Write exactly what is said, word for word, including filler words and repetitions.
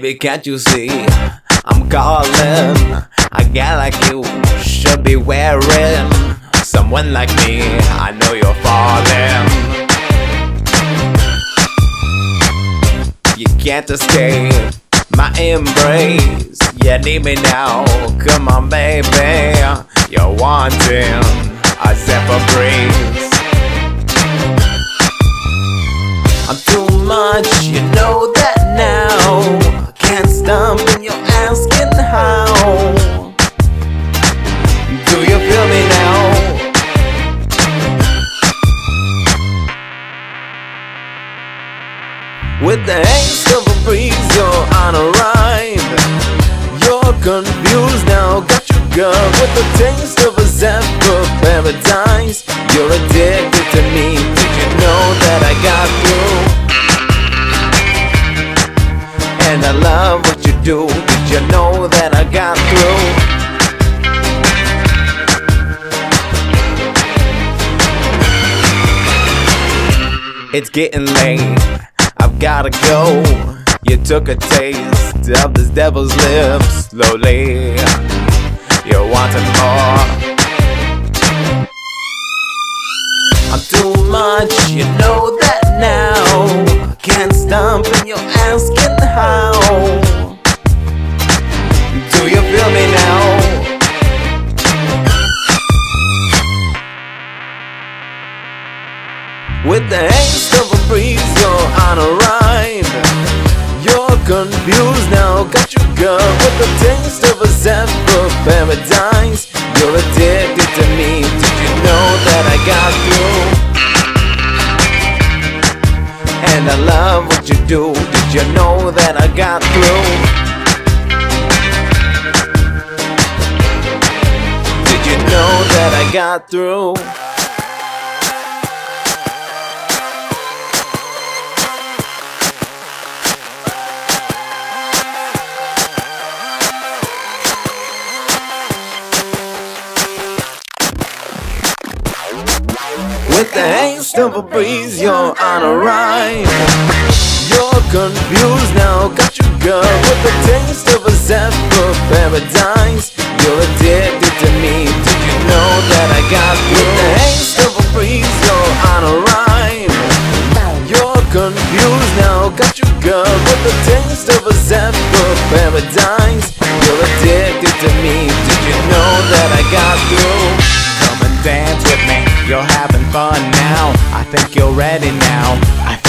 Baby, can't you see? I'm calling. A guy like you should be wearing someone like me. I know you're falling. You can't escape my embrace. You need me now. Come on, baby. You're wanting a zephyr breeze. I'm too much, you know that now. Can't stop and you're asking how. Do you feel me now? With the haste of a breeze, you're on a ride. You're confused now, got you girl with the taste of a zephyr paradise. You're addicted to me, did you know that I got through? And I love what you do, did you know that I got through? It's getting late, I've gotta go. You took a taste of this devil's lips slowly. You're wanting more. I'm too much, you know that now. Can't stop and you're asking how. Do you feel me now? With the haste of a breeze, you're on a ride. You're confused now, got you girl with the taste of a zephyr paradise. You're addicted to me, did you know that I got through? And I love what you do, did you know that I got through? Did you know that I got through? With the haste of a breeze, you're on a ride. You're confused now, got you girl with the taste of a zephyr paradise. You're addicted to me, did you know that I got through? With the haste of a breeze, you're on a ride. You're confused now, got you girl with the taste of a zephyr paradise. You're addicted to me, did you know that I got through? Come and dance with me, you're having fun now. I think you're ready now. I